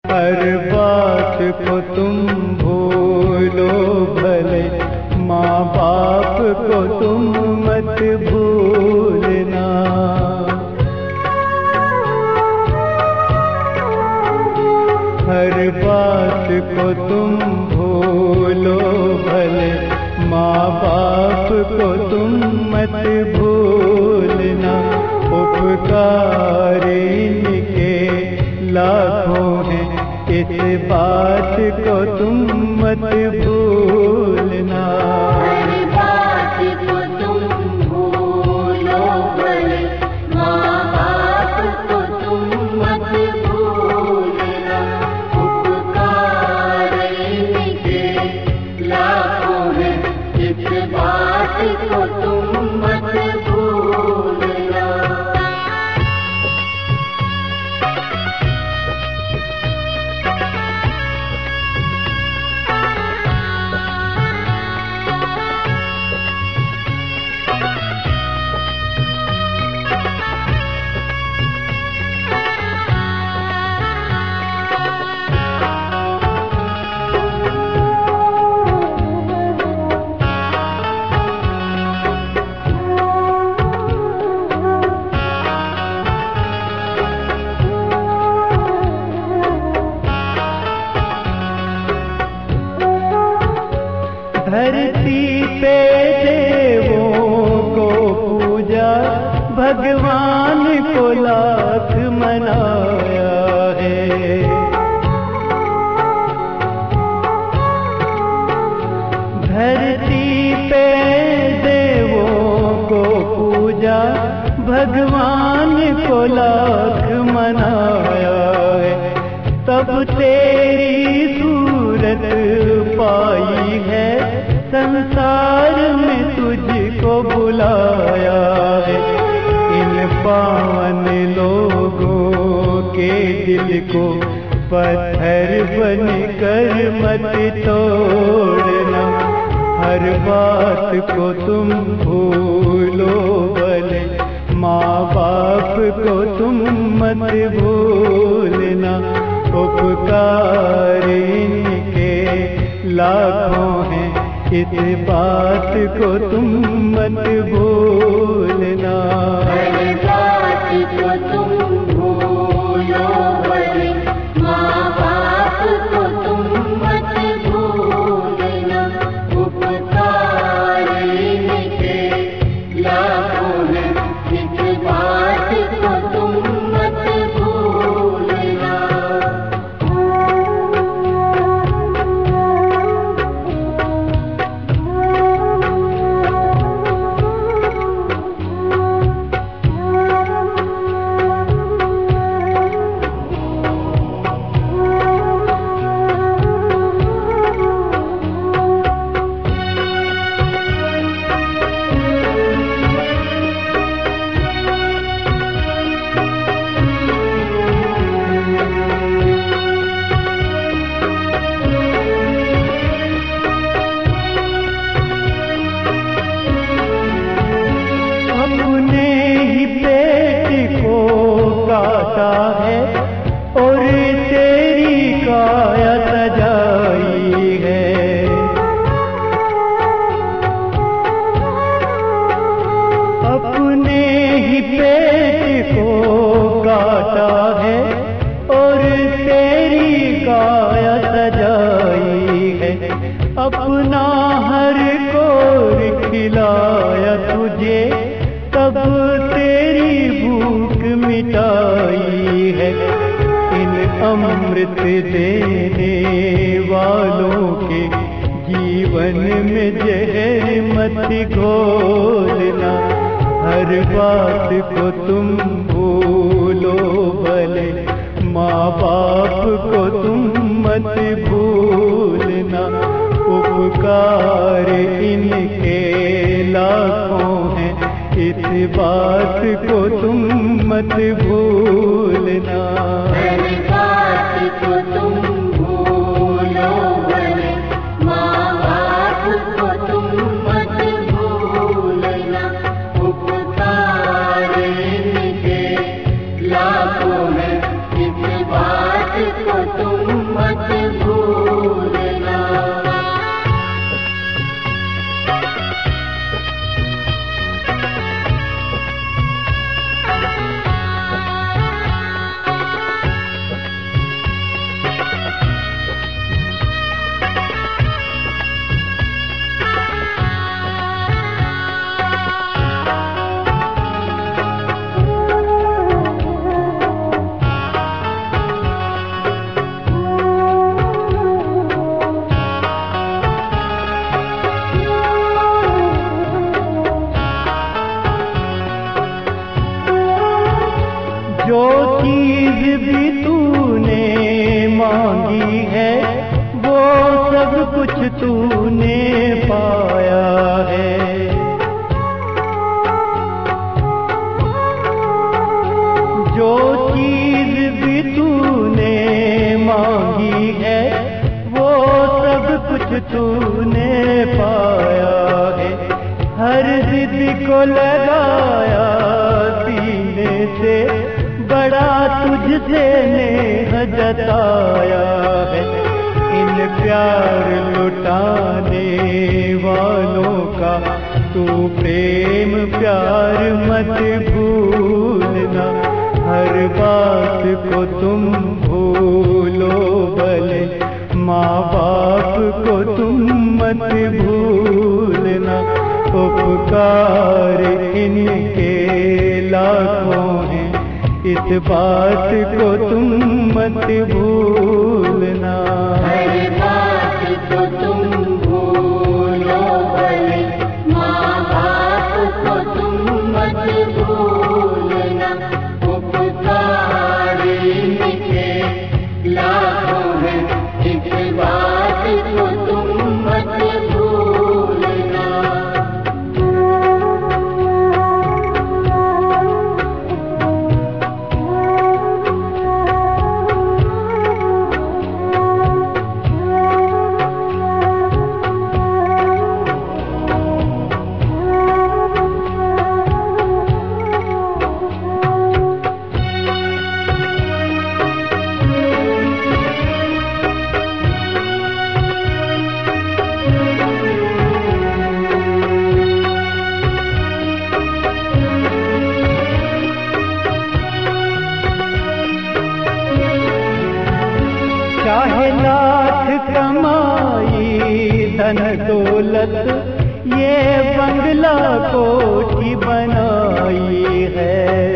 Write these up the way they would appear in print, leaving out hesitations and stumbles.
हर बात को तुम भूलो भले, माँ बाप को तुम मत भूलना। हर बात को तुम भूलो भले, माँ बाप को तुम मत भूलना। उपकार इनके लाखों हैं, इस बात को तुम मत भूलना। हर बात को तुम भूलो भले, माँ बाप को तुम मत भूलना। उपकार इनके लाखों हैं, इस बात को तुम मत भूलना। धरती पे देवों को पूजा, भगवान को लाख मनाया है। धरती पे देवों को पूजा, भगवान को लाख मनाया है। तब तेरी सूरत पाई है, संसार में तुझको बुलाया है। इन पावन लोगों के दिल को पत्थर बनकर मत तोड़ना। हर बात को तुम भूलो भले, माँ बाप को तुम मत भूलना। उपकार इनके लाखों हैं, इस बात को तुम मत भूलना। हर बात को तुम भूलो भले, माँ बाप को तुम मत भूलना। उपकार इनके लाखों हैं, इस बात को तुम मत भूलना। है और तेरी काया सजाई है। अपने ही पेट को काटा है और तेरी काया सजाई है। अपना हर कोर खिलाया तुझे, तब तेरी भूख मिटाई है। इन अमृत देने वालों के जीवन में जहर मत घोलना। हर बात को तुम भूलो भले, माँ बाप को तुम मत भूलना। उपकार इनके लाखों हैं, इस बात को तुम मत भूलना। हर बात को तुम भूलो भले, माँ बाप को तुम मत भूलना। उपकार इनके लाखों हैं, इस बात को तुम मत भूलना। जो चीज भी तूने मांगी है वो सब कुछ तूने पाया है। जो चीज भी तूने मांगी है वो सब कुछ तूने पाया है। हर जिद को लगाया सीने से बड़ा तुझसे नेह जताया है। इन प्यार लुटाने वालों का तू प्रेम प्यार मत भूलना। हर बात को तुम भूलो भले माँ बाप को तुम मत भूलना। उपकार इनके लाखों हैं इस बात को तुम मत भूलना। हर बात को तुम भूलो भले माँ बाप को तुम मत भूलना। उपकार इनके लाखों हैं इस बात को तुम मत भूलना। चाहे लाख कमाई धन दौलत ये बंगला कोठी बनाई है।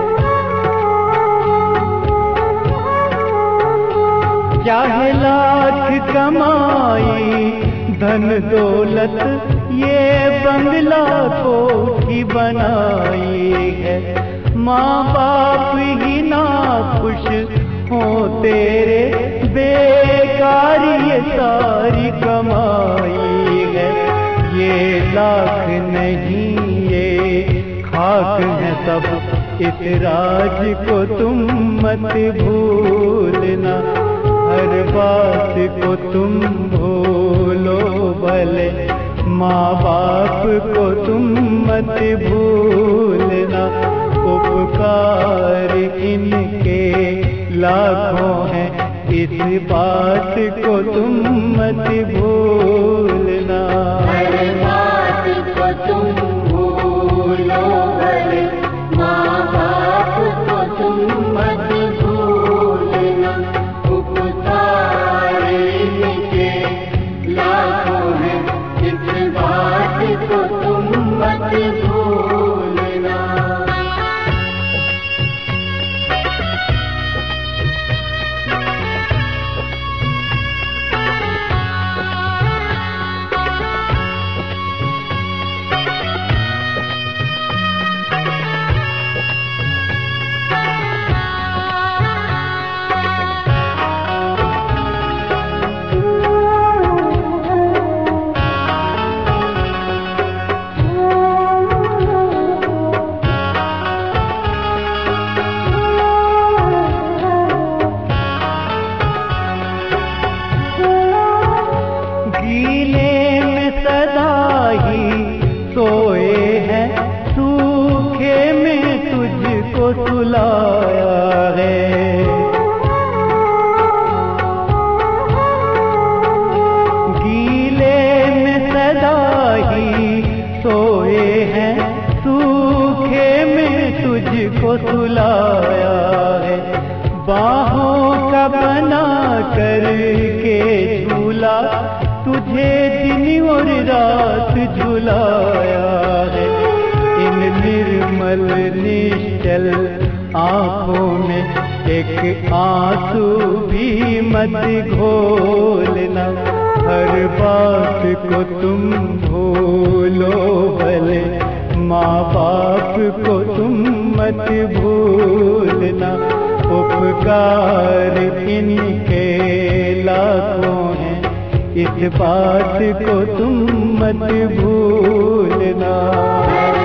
चाहे लाख कमाई धन दौलत ये बंगला कोठी बनाई है। माँ बाप ही ना खुश हो तेरे बेकार ये सारी कमाई है। ये लाख नहीं ये खाक है सब इस राज को तुम मत भूलना। हर बात को तुम भूलो भले माँ बाप को तुम मत भूलना। उपकार इनके लाखों हैं इस बात को तुम मत भूलना। हर बात को तुम भूलो भले माँ बाप को तुम मत भूलना। उपकार इनके लाखों हैं इस बात को तुम मत भूलना। सुलाया है, बाहों का बना करके झूला तुझे दिन और रात झुलाया है। इन निर्मल निश्चल आँखों में एक आंसू भी मत घोलना, हर बात को तुम भूलो भले, माँ बाप को तुम मत भूलना। उपकार इनके लाखों हैं, इस बात को तुम मत भूलना।